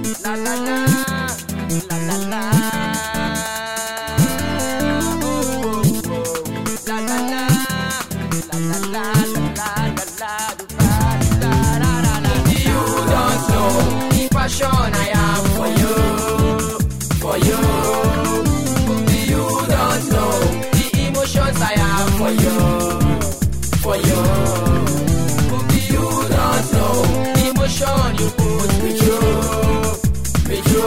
La la la, la la la. Oh, oh, oh. La la la, la la la, la la la, la. You don't know the passion I have for you, for you. You don't know the emotions I have for you, for you. You don't know the emotion you put with you, with you.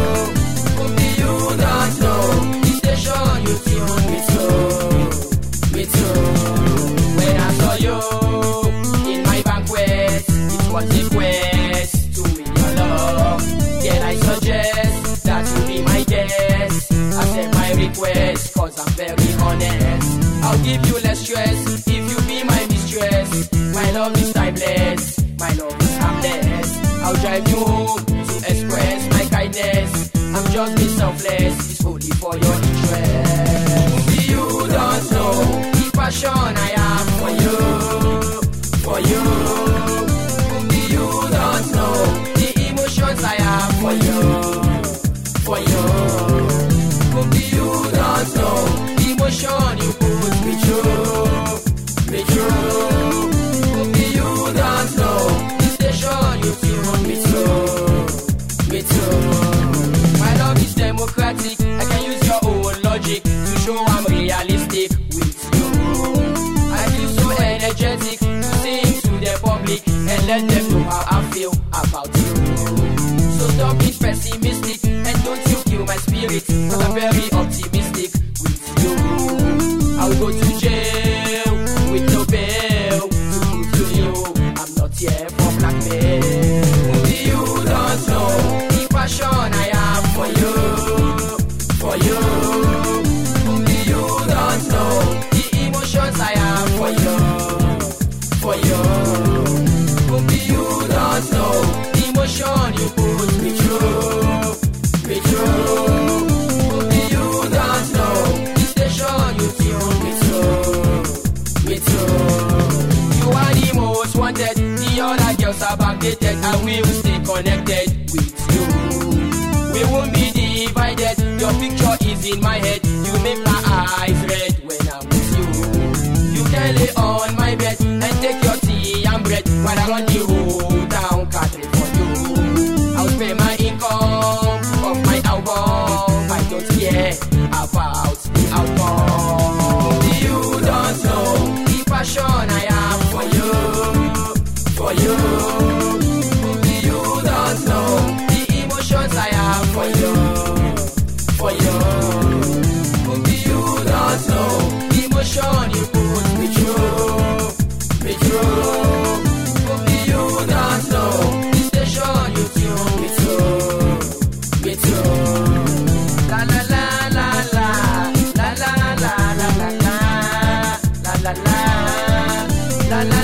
You don't know the station you tune with you, with you. When I saw you in my banquet, it was a quest to win your love. Then I suggest that you be my guest. Accept my request, cause I'm very honest. I'll give you less stress if you be my mistress. My love is timeless, my love is harmless. I'll drive you home to express my kindness. I'm just being selfless, it's only for your interest. You don't know the passion I have for you, for you. You don't know the emotions I have for you, for you. You don't know the emotion you put with you, with you. You don't know the station you tune with you, with you. My love is democratic, I can use your own logic to show I'm realistic with you. I feel so energetic to sing to the public and let them know how I feel about you. So stop being pessimistic and don't you kill my spirit, cause I'm very optimistic with you. I'll go to jail with no bail to prove to you I'm not here for blackmail. You don't know the passion I have for you, for you. You don't know the emotions I have for you, for you. You don't know the emotion you put with you, with you. You don't know the station you tune with you, with you. You are the most wanted, the other girls are backdated, and we will stay connected with you. We won't be divided, your picture is in my head. You make my eyes red when I'm with you. You can lay on my bed and take your tea and bread while I run the whole town catering for you. I'll spend my income of my album. I don't care about the album. You don't know the passion I have for you, for you. You don't know the emotions I have for you, for you. You don't know the emotion you put with you, with you. You don't know the station you tune with you, with you. La la la la la, la la la la la la, la la la, la la.